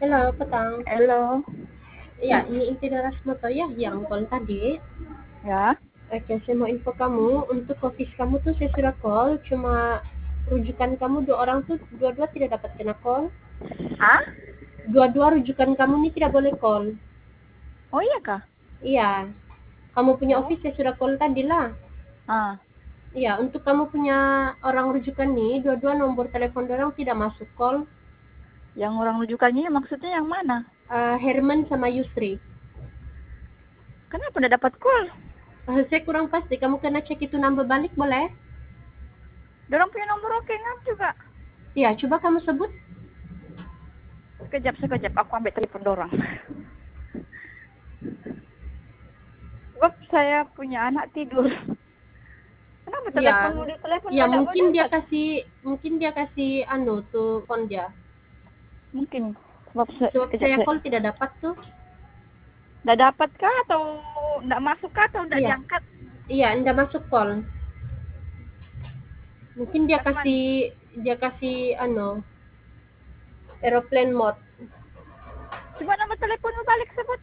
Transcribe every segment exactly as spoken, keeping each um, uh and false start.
Halo, petang. Halo, Ya, ini inti Darasnoto ya, yang call tadi. ya. Oke, saya mau info kamu, untuk office kamu tuh saya sudah call, cuma rujukan kamu dua orang tuh, dua-dua tidak dapat kena call. Ah? Dua-dua rujukan kamu ini tidak boleh call. Oh iya kah? Iya, kamu punya Oh. office saya sudah call tadi lah. Ah, Iya, untuk kamu punya orang rujukan nih, dua-dua nomor telepon orang tidak masuk call. yang orang rujukannya maksudnya yang mana? Eh, Herman sama Yusri. Kenapa udah dapat call? Eh, saya kurang pasti, kamu kena cek itu nambah balik boleh? Dorong punya nomor oke ngap juga. Iya, coba kamu sebut. Sekejap, sekejap. Aku ambil telepon dorong. Sebab saya punya anak tidur. Kenapa Iya. teleponmu di telepon Ya mendadak mungkin dia berdekat? kasih mungkin dia kasih anu tuh phone dia. Mungkin. Sebab se Sebab sekejap saya saya. call tidak dapat tuh. Udah dapat kah atau enggak masuk kah atau enggak Iya. diangkat? Iya, enggak masuk call. Mungkin dia Dari mana? kasih dia kasih anu aeroplane mode. Coba nomor teleponmu balik sebut.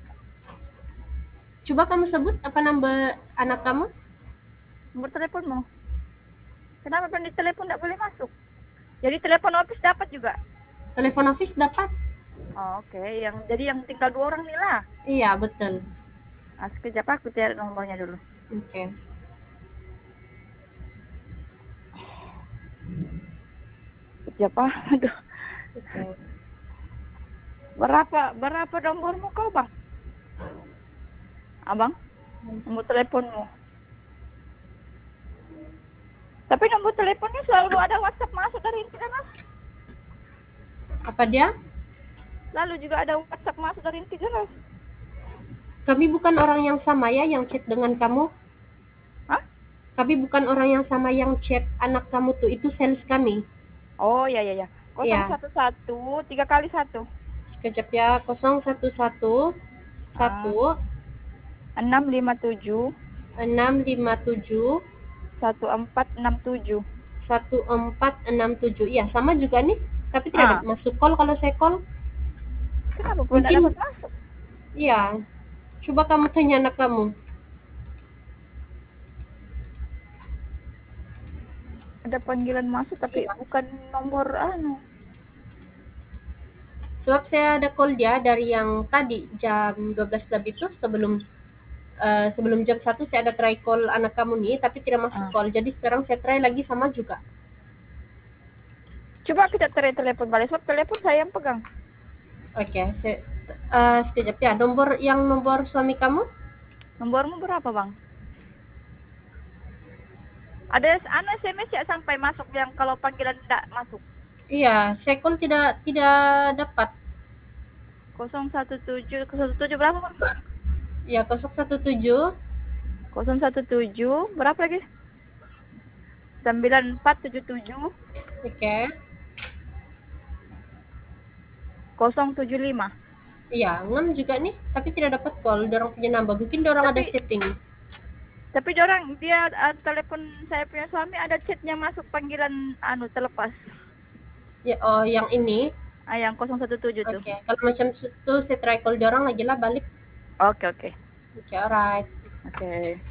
Coba kamu sebut apa nama anak kamu? Nomor teleponmu. Kenapa pen di telepon enggak boleh masuk? Jadi telepon office dapat juga. Telepon office dapat. Oh, oke, okay. Yang jadi yang tinggal dua orang nih lah. Iya, betul. Ah, sekejap aku cari nomornya dulu. Oke. Okay. Sekejap ah, aduh. Oke. Okay. Berapa berapa nomormu kau bang? Abang, nomor teleponmu. Tapi nomor teleponnya selalu ada WhatsApp masuk dari internet. Apa dia? Lalu juga ada WhatsApp masuk dari internet. Kami bukan orang yang sama ya yang chat dengan kamu. Hah? Kami bukan orang yang sama yang chat anak kamu tuh, itu sales kami. Oh iya iya ya. Kosong Iya. satu satu tiga kali satu. Sekejap ya, nol satu satu Ah, satu enam lima tujuh enam lima tujuh satu empat enam tujuh. satu empat enam tujuh. Iya, sama juga nih, tapi tidak ada Ah, masuk call kalau saya call. kenapa pun tidak Mungkin dapat masuk? iya. Coba kamu tanya anak kamu. Ada panggilan masuk tapi Iya. bukan nomor anu. Sebab saya ada call dia dari yang tadi jam dua belas lebih itu, sebelum uh, sebelum jam satu saya ada try call anak kamu nih tapi tidak masuk Ah. call. Jadi sekarang saya try lagi sama juga. Coba kita tarik telepon balik, sebab telepon saya yang pegang. Oke, okay, saya uh, sekejap ya. Nomor yang nomor suami kamu? Nomormu berapa bang? Ada anu S M S ya sampai masuk yang kalau panggilan tidak masuk. Iya, saya call tidak tidak dapat. nol satu tujuh nol satu tujuh berapa bang? Ya, nol satu tujuh nol satu tujuh berapa lagi? sembilan empat tujuh tujuh. Oke. Okay. nol tujuh lima. Iya, enam juga nih, tapi tidak dapat call. Dorong punya nambah. Mungkin dorong Tapi, ada setting. tapi dorang dia uh, telepon saya punya suami ada chatnya masuk panggilan anu terlepas. Ya, oh yang ini. Ah, yang nol satu tujuh Oke, tuh. okay. Kalau macam itu saya try call dorong lagi lah balik. Oke, okay, oke. Okay. Oke, okay, alright. Oke. Okay.